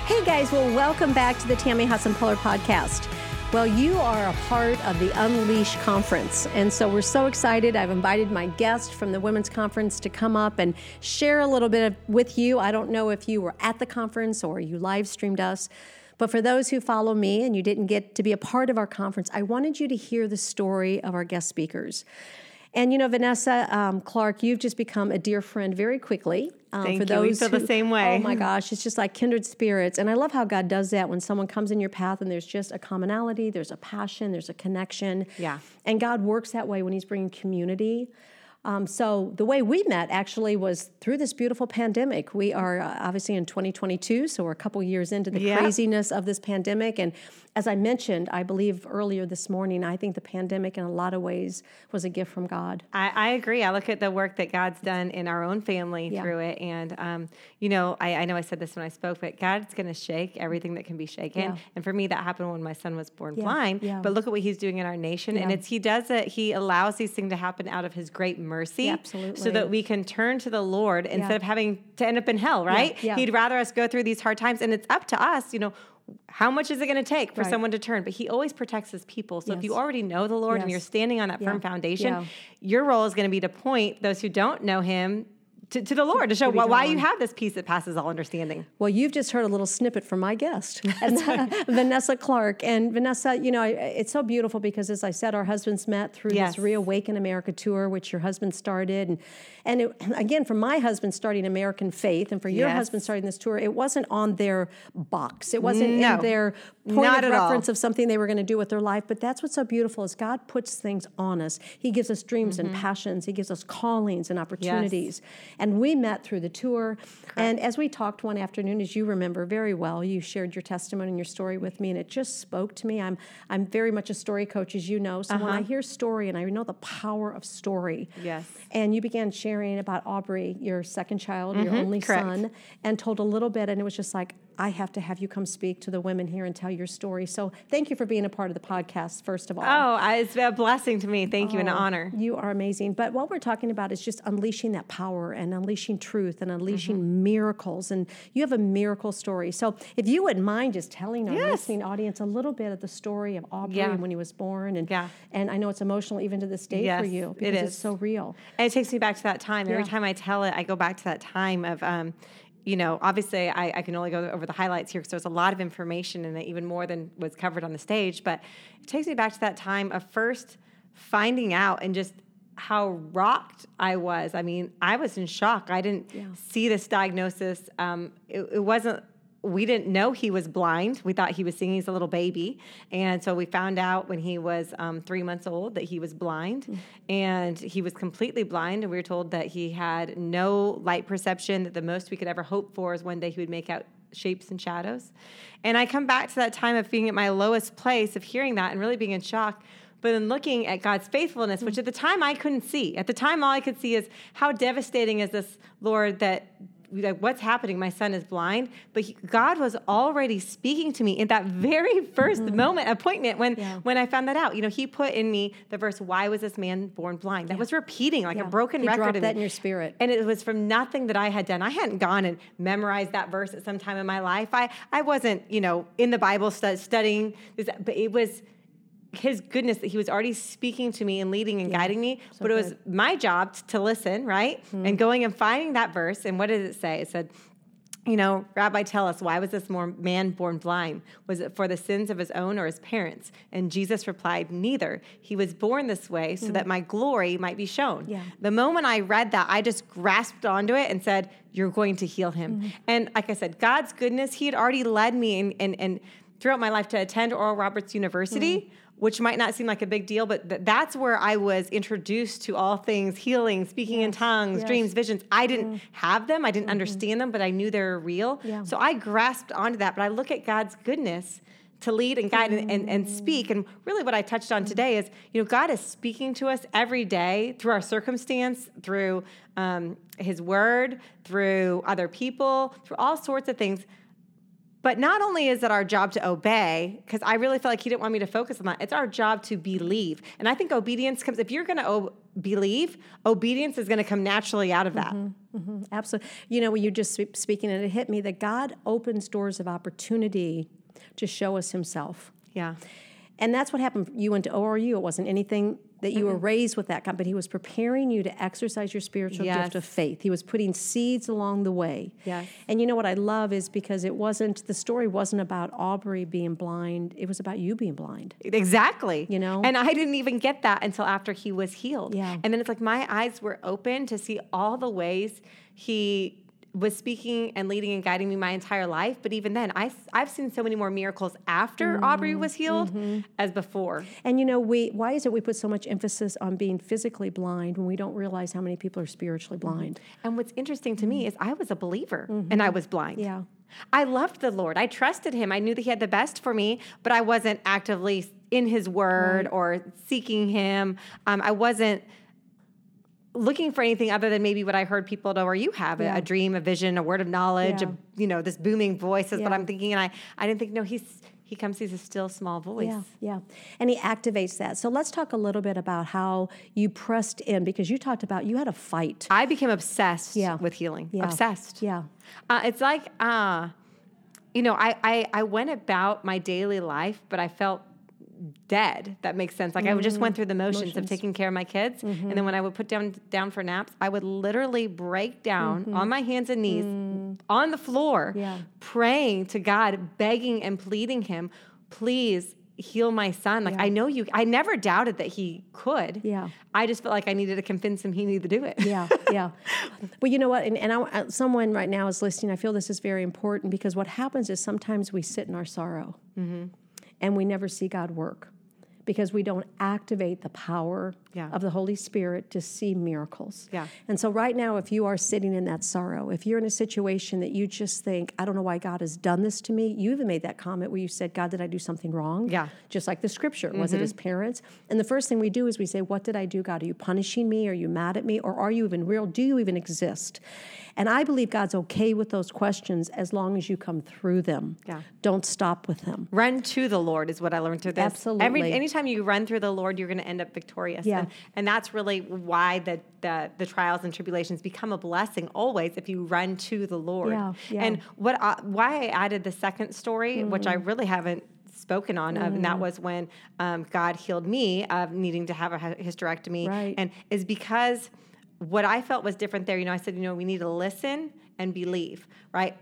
Hey guys, well, welcome back to the Tammy Hassan-Pollard podcast. Well, you are a part of the Unleash Conference, and so we're so excited. I've invited my guest from the Women's Conference to come up and share a little bit with you. I don't know if you were at the conference or you live streamed us, but for those who follow me and you didn't get to be a part of our conference, I wanted you to hear the story of our guest speakers. And, you know, Vanessa Clark, you've just become a dear friend very quickly. Thank you. We feel the same way. Oh, my gosh. It's just like kindred spirits. And I love how God does that when someone comes in your path and there's just a commonality, there's a passion, there's a connection. Yeah. And God works that way when he's bringing community. So the way we met actually was through this beautiful pandemic. We are obviously in 2022, so we're a couple years into the craziness of this pandemic. And as I mentioned, I believe earlier this morning, I think the pandemic in a lot of ways was a gift from God. I agree. I look at the work that God's done in our own family through it. And, you know I said this when I spoke, but God's going to shake everything that can be shaken. Yeah. And for me, that happened when my son was born blind. Yeah. But look at what he's doing in our nation. Yeah. And he does it. He allows these things to happen out of his great mercy. Yeah, absolutely. So that we can turn to the Lord instead of having to end up in hell, right? Yeah. He'd rather us go through these hard times. And it's up to us, how much is it going to take for someone to turn? But he always protects his people. So if you already know the Lord and you're standing on that firm foundation, your role is going to be to point those who don't know him to the Lord, to show why you have this peace that passes all understanding. Well, you've just heard a little snippet from my guest, Vanessa Clark. And Vanessa, it's so beautiful because, as I said, our husbands met through this Reawaken America tour, which your husband started. And again, for my husband starting American Faith, and for your husband starting this tour, it wasn't on their box. It wasn't in their point of reference of something they were going to do with their life. But that's what's so beautiful is God puts things on us. He gives us dreams and passions. He gives us callings and opportunities. And we met through the tour. Correct. And as we talked one afternoon, as you remember very well, you shared your testimony and your story with me, and it just spoke to me. I'm very much a story coach, as you know. So when I hear story, and I know the power of story. Yes. And you began sharing about Aubrey, your second child, your only son, and told a little bit, and it was just like, I have to have you come speak to the women here and tell your story. So thank you for being a part of the podcast, first of all. Oh, it's a blessing to me. Thank you, and an honor. You are amazing. But what we're talking about is just unleashing that power and unleashing truth and unleashing miracles. And you have a miracle story. So if you wouldn't mind just telling our listening audience a little bit of the story of Aubrey and when he was born. And I know it's emotional even to this day for you because it's so real. And it takes me back to that time. Every time I tell it, I go back to that time of... obviously I can only go over the highlights here because there's a lot of information in it, even more than was covered on the stage. But it takes me back to that time of first finding out and just how rocked I was. I mean, I was in shock. I didn't see this diagnosis. It wasn't... We didn't know he was blind. We thought he was seeing. He's a little baby. And so we found out when he was 3 months old that he was blind. And he was completely blind. And we were told that he had no light perception, that the most we could ever hope for is one day he would make out shapes and shadows. And I come back to that time of being at my lowest place, of hearing that and really being in shock. But then looking at God's faithfulness, which at the time I couldn't see. At the time, all I could see is how devastating is this, Lord, that... what's happening? My son is blind. But God was already speaking to me in that very first appointment when I found that out. He put in me the verse, why was this man born blind? That was repeating like a broken record. He dropped that in your spirit. And it was from nothing that I had done. I hadn't gone and memorized that verse at some time in my life. I wasn't, in the Bible studying this, but it was his goodness that he was already speaking to me and leading and guiding me. So but it was my job to listen, right? And going and finding that verse. And what did it say? It said, Rabbi, tell us, why was this man born blind? Was it for the sins of his own or his parents? And Jesus replied, neither. He was born this way so that my glory might be shown. Yeah. The moment I read that, I just grasped onto it and said, you're going to heal him. And like I said, God's goodness, he had already led me and throughout my life to attend Oral Roberts University, which might not seem like a big deal, but that's where I was introduced to all things healing, speaking in tongues, dreams, visions. I didn't have them. I didn't understand them, but I knew they were real. Yeah. So I grasped onto that. But I look at God's goodness to lead and guide and speak. And really what I touched on today is, God is speaking to us every day through our circumstance, through his word, through other people, through all sorts of things. But not only is it our job to obey, because I really felt like he didn't want me to focus on that, it's our job to believe. And I think obedience comes, if you're going to believe, obedience is going to come naturally out of that. Absolutely. You know, when you just speaking, and it hit me that God opens doors of opportunity to show us himself. Yeah. And that's what happened. You went to ORU. It wasn't anything that you were raised with that, but he was preparing you to exercise your spiritual gift of faith. He was putting seeds along the way. Yes. And you know what I love is because the story wasn't about Aubrey being blind. It was about you being blind. Exactly. You know? And I didn't even get that until after he was healed. Yeah. And then it's like my eyes were open to see all the ways he was speaking and leading and guiding me my entire life. But even then, I've seen so many more miracles after Aubrey was healed as before. And you know, why is it we put so much emphasis on being physically blind when we don't realize how many people are spiritually blind? And what's interesting to me is I was a believer and I was blind. Yeah. I loved the Lord. I trusted him. I knew that he had the best for me, but I wasn't actively in his word or seeking him. I wasn't looking for anything other than maybe what I heard people know, or you have a dream, a vision, a word of knowledge, this booming voice is what I'm thinking. And I didn't think, no, he comes, he's a still small voice. Yeah. And he activates that. So let's talk a little bit about how you pressed in, because you talked about you had a fight. I became obsessed with healing. Yeah. Obsessed. Yeah. It's like, I went about my daily life, but I felt dead. That makes sense. Like I just went through the motions of taking care of my kids. And then when I would put down for naps, I would literally break down on my hands and knees on the floor, praying to God, begging and pleading him, please heal my son. Like I never doubted that he could. Yeah. I just felt like I needed to convince him he needed to do it. Yeah. Well, you know what? And someone right now is listening. I feel this is very important because what happens is sometimes we sit in our sorrow. And we never see God work because we don't activate the power of the Holy Spirit to see miracles. Yeah. And so right now, if you are sitting in that sorrow, if you're in a situation that you just think, I don't know why God has done this to me, you even made that comment where you said, God, did I do something wrong? Yeah. Just like the scripture. Was it his parents? And the first thing we do is we say, what did I do, God? Are you punishing me? Are you mad at me? Or are you even real? Do you even exist? And I believe God's okay with those questions as long as you come through them. Yeah. Don't stop with them. Run to the Lord is what I learned through this. Absolutely. Anytime you run through the Lord, you're going to end up victorious. Yeah. And that's really why the trials and tribulations become a blessing always if you run to the Lord. Yeah. And why I added the second story, which I really haven't spoken on, and that was when God healed me of needing to have a hysterectomy. Right. And is because what I felt was different there. I said, we need to listen and believe, right?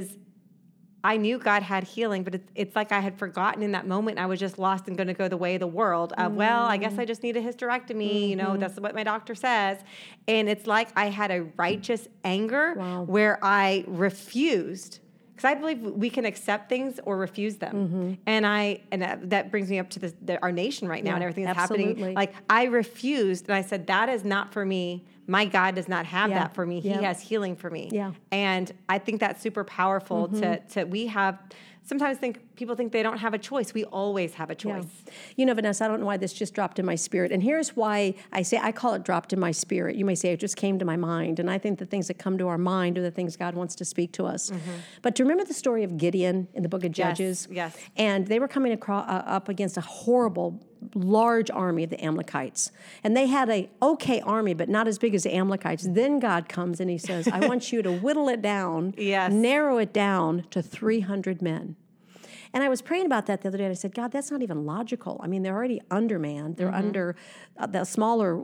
I knew God had healing, but it's like I had forgotten in that moment. I was just lost and going to go the way of the world. Well, I guess I just need a hysterectomy. That's what my doctor says. And it's like I had a righteous anger where I refused. Because I believe we can accept things or refuse them. And that brings me up to our nation right now and everything that's happening. Like I refused and I said, that is not for me. My God does not have that for me. He has healing for me. Yeah. And I think that's super powerful sometimes people think they don't have a choice. We always have a choice. Yeah. Vanessa, I don't know why this just dropped in my spirit. And here's why I call it dropped in my spirit. You may say it just came to my mind. And I think the things that come to our mind are the things God wants to speak to us. But do you remember the story of Gideon in the book of Judges? Yes. And they were coming up against a horrible, large army of the Amalekites. And they had a okay army, but not as big as the Amalekites. Then God comes and he says, I want you to whittle it down, narrow it down to 300 men. And I was praying about that the other day, and I said, God, that's not even logical. I mean, they're already undermanned. They're under the smaller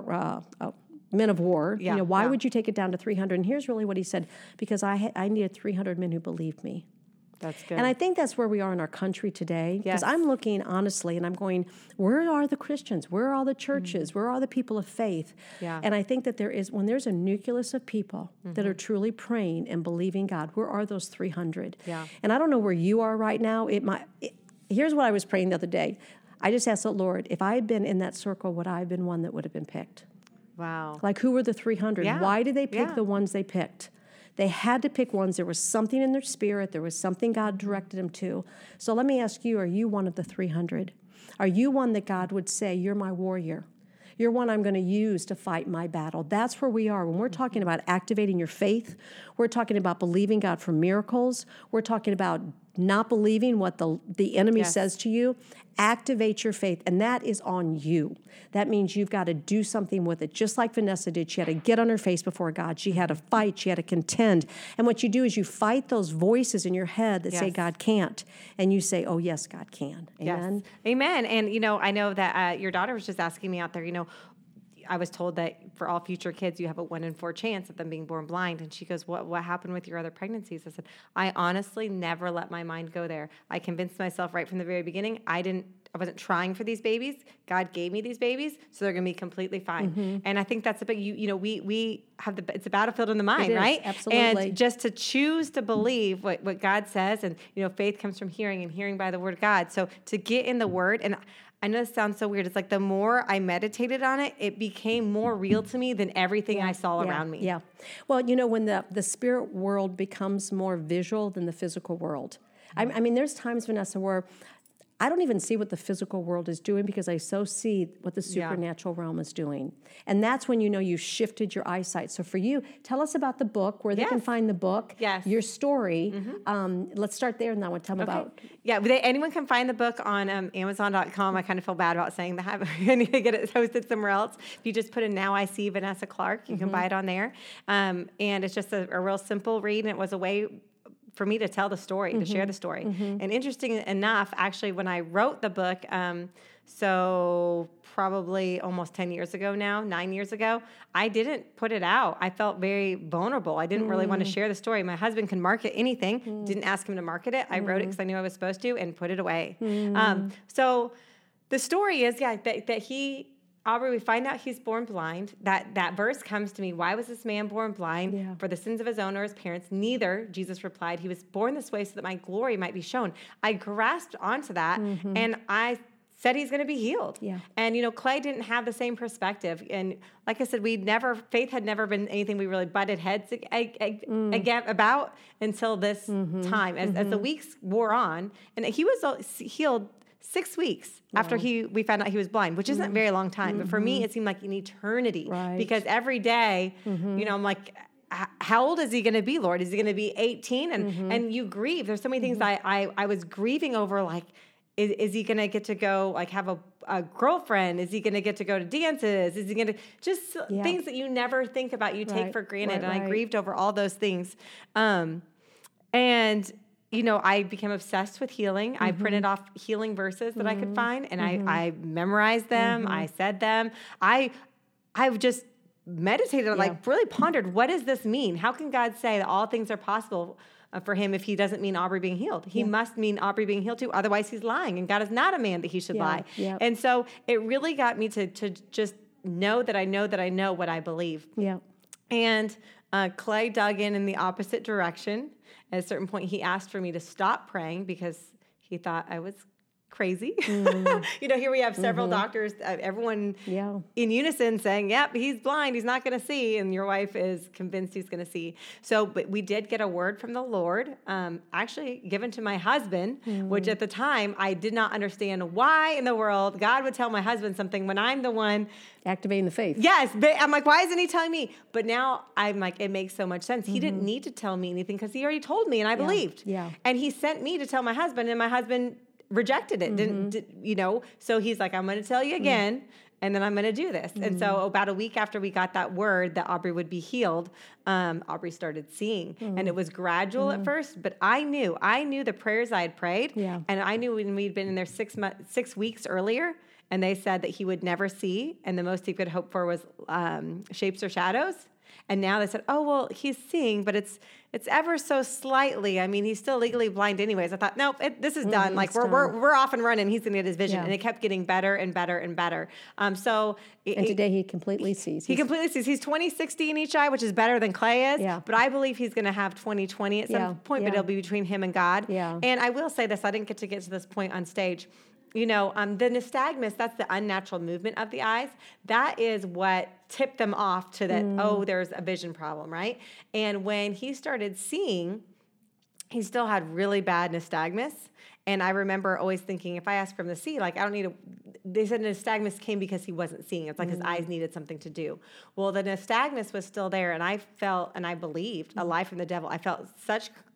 men of war. Why would you take it down to 300? And here's really what he said, because I needed 300 men who believed me. That's good. And I think that's where we are in our country today. Because I'm looking honestly and I'm going, where are the Christians? Where are all the churches? Where are the people of faith? Yeah. And I think that when there's a nucleus of people that are truly praying and believing God, where are those 300? Yeah. And I don't know where you are right now. Here's what I was praying the other day. I just asked the Lord, if I had been in that circle, would I have been one that would have been picked? Wow. Like, who were the 300? Yeah. Why did they pick the ones they picked? They had to pick ones. There was something in their spirit. There was something God directed them to. So let me ask you, are you one of the 300? Are you one that God would say, you're my warrior? You're one I'm going to use to fight my battle. That's where we are. When we're talking about activating your faith, we're talking about believing God for miracles. We're talking about not believing what the enemy says to you, activate your faith. And that is on you. That means you've got to do something with it. Just like Vanessa did. She had to get on her face before God. She had to fight. She had to contend. And what you do is you fight those voices in your head that say God can't. And you say, oh, yes, God can. Amen? Yes. Amen. And, I know that your daughter was just asking me out there, I was told that for all future kids, you have a 1 in 4 chance of them being born blind. And she goes, what happened with your other pregnancies? I said, I honestly never let my mind go there. I convinced myself right from the very beginning, I wasn't trying for these babies. God gave me these babies, so they're going to be completely fine. Mm-hmm. And I think that's a big, we have it's a battlefield in the mind, right? Absolutely. And just to choose to believe what God says, and, faith comes from hearing, and hearing by the word of God. So to get in the word, and I know this sounds so weird. It's like the more I meditated on it, it became more real to me than everything I saw around me. Yeah. Well, when the spirit world becomes more visual than the physical world. I mean, there's times, Vanessa, where I don't even see what the physical world is doing because I so see what the supernatural realm is doing. And that's when you shifted your eyesight. So for you, tell us about the book, where they can find the book, your story. Mm-hmm. Let's start there, and then I want to tell them about. Yeah, anyone can find the book on Amazon.com. I kind of feel bad about saying that. I need to get it hosted somewhere else. If you just put in Now I See Vanessa Clark, you can buy it on there. And it's just a real simple read, and it was a way for me to tell the story, to share the story. And interesting enough, actually, when I wrote the book, so probably almost 10 years ago now, 9 years ago, I didn't put it out. I felt very vulnerable. I didn't really want to share the story. My husband can market anything. Didn't ask him to market it. I wrote it because I knew I was supposed to, and put it away. So the story is, that Aubrey, we find out he's born blind. That verse comes to me. Why was this man born blind? Yeah. For the sins of his own or his parents? Neither, Jesus replied. He was born this way so that my glory might be shown. I grasped onto that, and I said he's going to be healed. Yeah. And, Clay didn't have the same perspective. And like I said, faith had never been anything we really butted heads again about until this time. As the weeks wore on, and he was healed 6 weeks after we found out he was blind, which isn't a very long time. But for me, it seemed like an eternity. Right. Because every day, I'm like, how old is he going to be, Lord? Is he going to be 18? And you grieve. There's so many things I was grieving over, like, is he going to get to go, like, have a girlfriend? Is he going to get to go to dances? Is he going to just things that you never think about, you take for granted. And I grieved over all those things. I became obsessed with healing. I printed off healing verses that I could find, and I memorized them. I said them. I just meditated, like really pondered, what does this mean? How can God say that all things are possible for him if he doesn't mean Aubrey being healed? He must mean Aubrey being healed too. Otherwise, he's lying, and God is not a man that he should lie. Yeah. And so it really got me to just know that I know what I believe. Yeah. And Clay dug in the opposite direction. At a certain point, he asked for me to stop praying because he thought I was crazy. Here we have several doctors, everyone in unison saying, yep, he's blind, he's not going to see. And your wife is convinced he's going to see. So, but we did get a word from the Lord, actually given to my husband, which at the time I did not understand why in the world God would tell my husband something when I'm the one activating the faith. Yes. But I'm like, why isn't he telling me? But now I'm like, it makes so much sense. He didn't need to tell me anything because he already told me, and I believed. Yeah. And he sent me to tell my husband, and my husband rejected it. So he's like, I'm going to tell you again, and then I'm going to do this. And so about a week after we got that word that Aubrey would be healed, Aubrey started seeing, and it was gradual at first, but I knew the prayers I had prayed, and I knew when we'd been in there 6 weeks earlier, and they said that he would never see, and the most he could hope for was shapes or shadows. And now they said, oh, well, he's seeing, but it's ever so slightly. I mean, he's still legally blind anyways. I thought, nope, this is done. Like, we're off and running. He's going to get his vision. Yeah. And it kept getting better and better and better. And today he completely sees. He completely sees. He's 20/60 in each eye, which is better than Clay is. Yeah. But I believe he's going to have 20/20 at some point, but it'll be between him and God. Yeah. And I will say this. I didn't get to this point on stage. The nystagmus, that's the unnatural movement of the eyes. That is what tipped them off to that, there's a vision problem, right? And when he started seeing, he still had really bad nystagmus. And I remember always thinking, if I ask for him to see, like, I don't need to, they said nystagmus came because he wasn't seeing. It's like his eyes needed something to do. Well, the nystagmus was still there, and I felt, and I believed, a lie from the devil. I felt such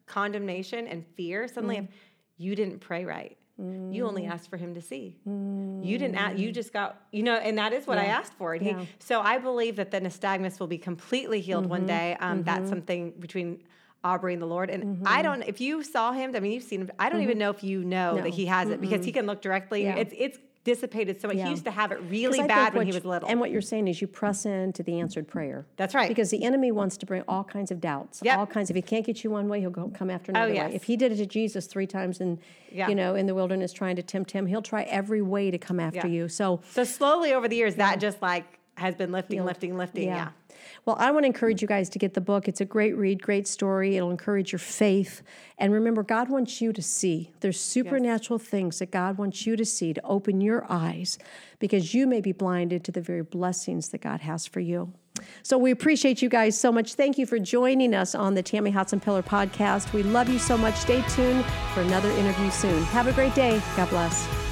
condemnation and fear suddenly of, you didn't pray right. You only asked for him to see. You didn't ask, you just got, and that is what I asked for. And so I believe that the nystagmus will be completely healed one day. That's something between Aubrey and the Lord. And I don't, if you saw him, I mean, you've seen him, I don't even know if you know that he has it, because he can look directly. It's dissipated so much. He used to have it really bad when he was little. And what you're saying is you press into the answered prayer. That's right. Because the enemy wants to bring all kinds of doubts, all kinds of, if he can't get you one way, he'll come after another way. If he did it to Jesus 3 times in the wilderness trying to tempt him, he'll try every way to come after you. So slowly over the years, that just has been lifting. Yeah. Well, I want to encourage you guys to get the book. It's a great read, great story. It'll encourage your faith. And remember, God wants you to see. There's supernatural things that God wants you to see, to open your eyes, because you may be blinded to the very blessings that God has for you. So we appreciate you guys so much. Thank you for joining us on the Tammy Hotson-Pillar podcast. We love you so much. Stay tuned for another interview soon. Have a great day. God bless.